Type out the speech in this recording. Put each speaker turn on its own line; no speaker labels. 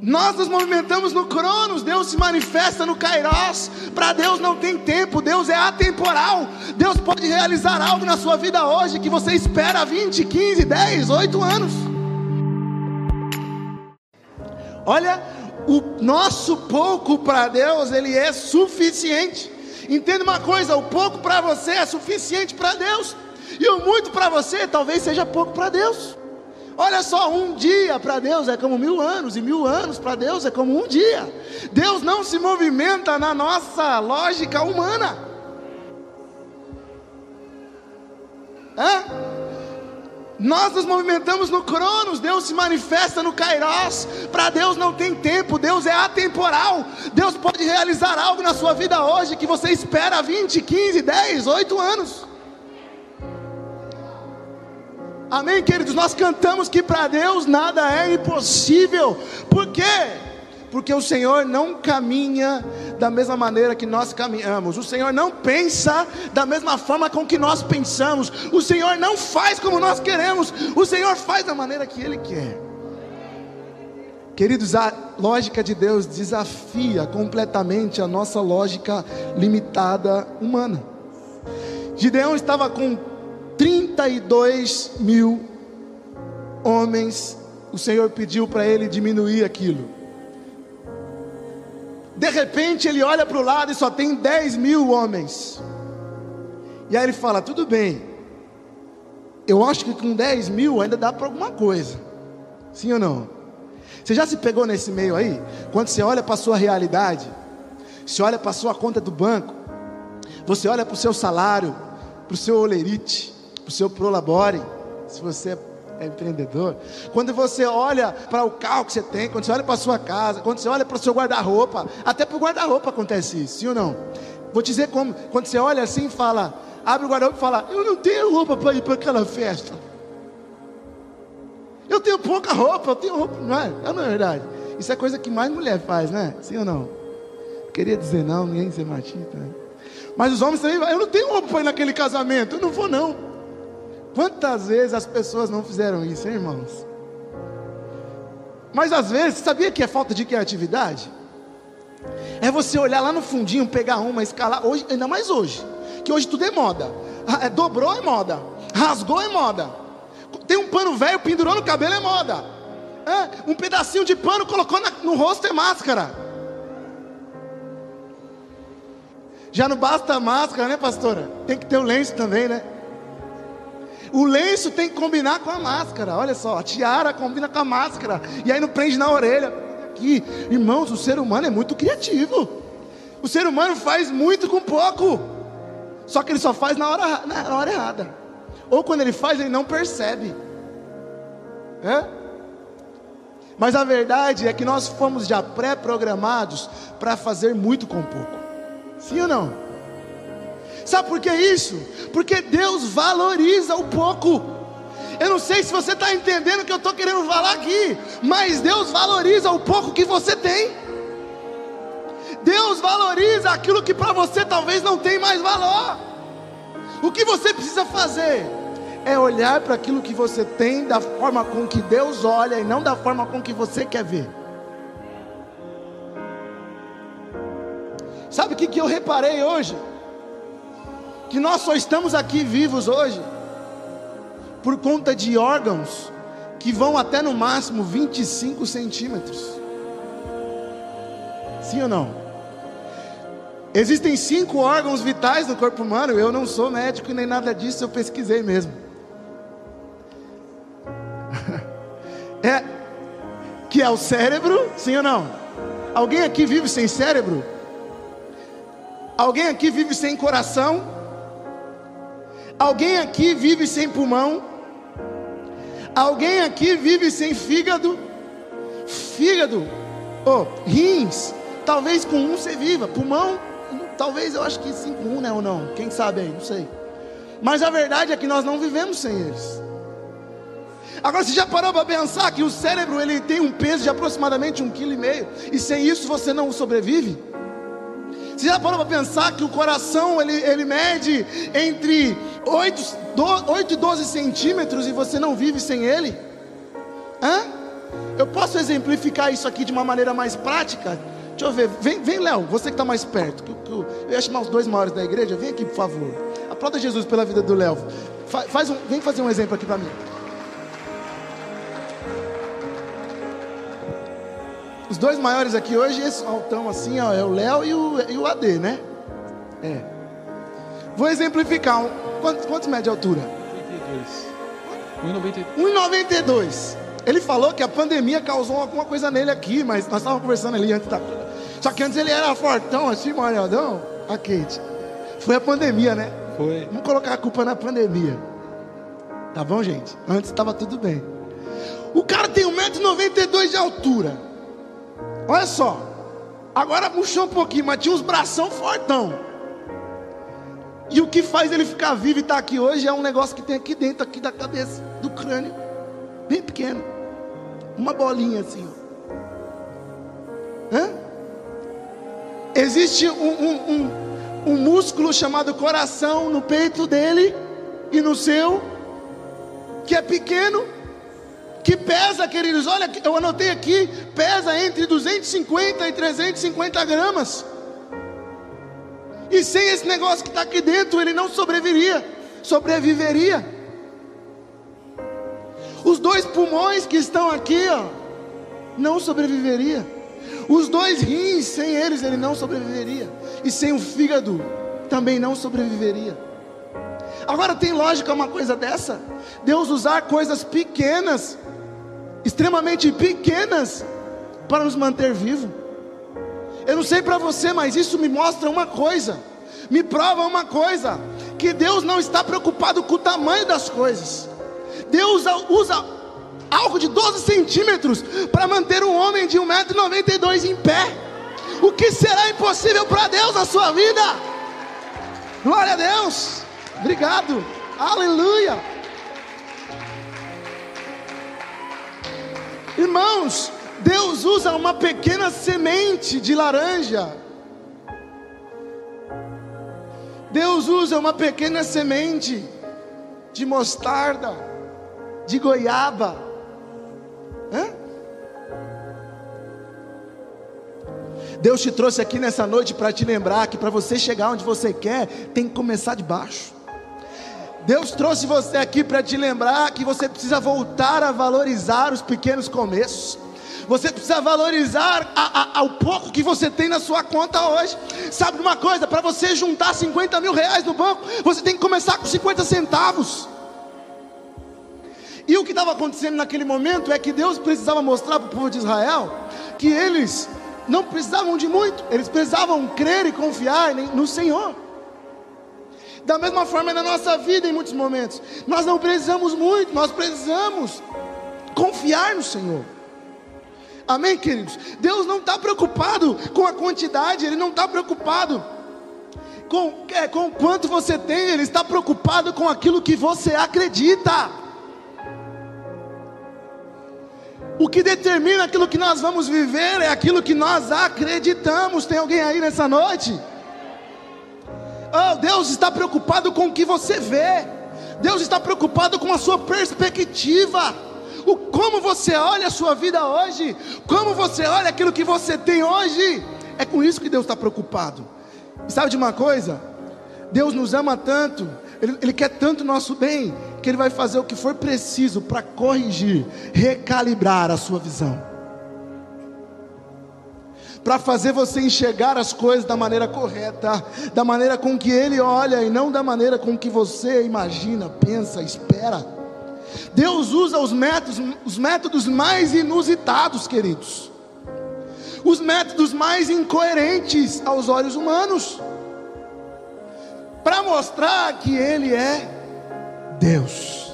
Nós nos movimentamos no Cronos, Deus se manifesta no Kairos. Para Deus não tem tempo, Deus é atemporal. Deus pode realizar algo na sua vida hoje que você espera 20, 15, 10, 8 anos. Olha, o nosso pouco para Deus, ele é suficiente. Entenda uma coisa, o pouco para você é suficiente para Deus, e o muito para você talvez seja pouco para Deus. Olha só, um dia para Deus é como 1000 anos, e 1000 anos para Deus é como um dia. Deus não se movimenta na nossa lógica humana. Nós nos movimentamos no Cronos, Deus se manifesta no Kairos. Para Deus não tem tempo, Deus é atemporal. Deus pode realizar algo na sua vida hoje que você espera 20, 15, 10, 8 anos. Amém, queridos? Nós cantamos que para Deus nada é impossível. Por quê? Porque o Senhor não caminha da mesma maneira que nós caminhamos. O Senhor não pensa da mesma forma com que nós pensamos. O Senhor não faz como nós queremos. O Senhor faz da maneira que Ele quer. Queridos, a lógica de Deus desafia completamente a nossa lógica limitada humana. Gideão estava com 32.000 homens. O Senhor pediu para ele diminuir aquilo. De repente ele olha para o lado e só tem 10.000 homens. E aí ele fala, tudo bem, eu acho que com 10.000 ainda dá para alguma coisa. Sim ou não? Você já se pegou nesse meio aí? Quando você olha para a sua realidade, você olha para a sua conta do banco, você olha para o seu salário, para o seu olerite, para o seu prolabore, se você é empreendedor. Quando você olha para o carro que você tem, quando você olha para a sua casa, quando você olha para o seu guarda-roupa, até para o guarda-roupa acontece isso, sim ou não? Vou te dizer como, quando você olha assim e fala, abre o guarda-roupa e fala, eu não tenho roupa para ir para aquela festa. Eu tenho pouca roupa, eu tenho roupa, não é verdade? Isso é coisa que mais mulher faz, né? Sim ou não? Queria dizer não, ninguém ser machista, né? Mas os homens também, eu não tenho roupa para ir naquele casamento, eu não vou não. Quantas vezes as pessoas não fizeram isso, hein, irmãos? Mas às vezes, sabia que é falta de criatividade? É você olhar lá no fundinho, pegar uma, escalar, hoje, ainda mais hoje, que hoje tudo é moda. Dobrou é moda, rasgou é moda. Tem um pano velho, pendurou no cabelo é moda. Um pedacinho de pano colocou no rosto é máscara. Já não basta a máscara, né, pastora? Tem que ter o lenço também, né? O lenço tem que combinar com a máscara. Olha só, a tiara combina com a máscara. E aí não prende na orelha. Aqui, irmãos, o ser humano é muito criativo. O ser humano faz muito com pouco. Só que ele só faz na hora errada. Ou quando ele faz, ele não percebe. Mas a verdade é que nós fomos já pré-programados para fazer muito com pouco. Sim ou não? Sabe por que isso? Porque Deus valoriza o pouco. Eu não sei se você está entendendo o que eu estou querendo falar aqui, mas Deus valoriza o pouco que você tem. Deus valoriza aquilo que para você talvez não tem mais valor. O que você precisa fazer é olhar para aquilo que você tem da forma com que Deus olha e não da forma com que você quer ver. Sabe o que eu reparei hoje? Que nós só estamos aqui vivos hoje por conta de órgãos que vão até no máximo 25 centímetros. Sim ou não? Existem 5 órgãos vitais no corpo humano. Eu não sou médico e nem nada disso, eu pesquisei mesmo. Que é o cérebro, sim ou não? Alguém aqui vive sem cérebro? Alguém aqui vive sem coração? Alguém aqui vive sem pulmão? Alguém aqui vive sem fígado? Rins, talvez com um você viva. Pulmão, talvez, eu acho que sim, com um, né, ou não? Quem sabe aí, não sei. Mas a verdade é que nós não vivemos sem eles. Agora, você já parou para pensar que o cérebro ele tem um peso de aproximadamente 1,5 kg, e sem isso você não sobrevive? Você já parou para pensar que o coração ele mede entre 8 e 12 centímetros e você não vive sem ele? Eu posso exemplificar isso aqui de uma maneira mais prática? Deixa eu ver, vem Léo, você que está mais perto. Eu ia chamar os 2 maiores da igreja, vem aqui por favor. Aplauda Jesus pela vida do Léo. Vem fazer um exemplo aqui para mim. Os 2 maiores aqui hoje, esse altão assim, ó, é o Léo e o AD, né? Vou exemplificar. Quantos mede a altura? 1,92. Ele falou que a pandemia causou alguma coisa nele aqui, mas nós estávamos conversando ali antes da... Só que antes ele era fortão, assim, malhadão. A Kate. Foi a pandemia, né?
Foi.
Vamos colocar a culpa na pandemia. Tá bom, gente? Antes estava tudo bem. O cara tem 1,92 m de altura. Olha só. Agora murchou um pouquinho, mas tinha uns bração fortão. E o que faz ele ficar vivo e estar aqui hoje é um negócio que tem aqui dentro, aqui da cabeça, do crânio. Bem pequeno. Uma bolinha assim, ó. Existe um músculo chamado coração no peito dele e no seu, que é pequeno, que pesa, queridos, olha, eu anotei aqui, pesa entre 250 e 350 gramas. E sem esse negócio que está aqui dentro, ele não sobreviveria. Os 2 pulmões que estão aqui, ó, não sobreviveria. Os 2 rins, sem eles ele não sobreviveria. E sem o fígado também não sobreviveria. Agora tem lógica uma coisa dessa? Deus usar coisas pequenas, extremamente pequenas, para nos manter vivos. Eu não sei para você, mas isso me mostra uma coisa, me prova uma coisa, que Deus não está preocupado com o tamanho das coisas. Deus usa algo de 12 centímetros para manter um homem de 1,92 m em pé. O que será impossível para Deus na sua vida? Glória a Deus. Obrigado. Aleluia. Irmãos, Deus usa uma pequena semente de laranja. Deus usa uma pequena semente de mostarda, de goiaba. Deus te trouxe aqui nessa noite para te lembrar que para você chegar onde você quer, tem que começar de baixo. Deus trouxe você aqui para te lembrar que você precisa voltar a valorizar os pequenos começos. Você precisa valorizar o pouco que você tem na sua conta hoje. Sabe de uma coisa? Para você juntar 50 mil reais no banco, você tem que começar com 50 centavos. E o que estava acontecendo naquele momento é que Deus precisava mostrar para o povo de Israel que eles não precisavam de muito, eles precisavam crer e confiar no Senhor. Da mesma forma na nossa vida, em muitos momentos, nós não precisamos muito, nós precisamos confiar no Senhor. Amém, queridos? Deus não está preocupado com a quantidade, Ele não está preocupado com o quanto você tem, Ele está preocupado com aquilo que você acredita. O que determina aquilo que nós vamos viver é aquilo que nós acreditamos. Tem alguém aí nessa noite? Oh, Deus está preocupado com o que você vê. Deus está preocupado com a sua perspectiva. Como você olha a sua vida hoje, como você olha aquilo que você tem hoje, é com isso que Deus está preocupado. E sabe de uma coisa? Deus nos ama tanto, Ele quer tanto o nosso bem, que Ele vai fazer o que for preciso para corrigir, recalibrar a sua visão, para fazer você enxergar as coisas da maneira correta, da maneira com que Ele olha, e não da maneira com que você imagina, pensa, espera. Deus usa os métodos mais inusitados, queridos, os métodos mais incoerentes aos olhos humanos, para mostrar que Ele é Deus.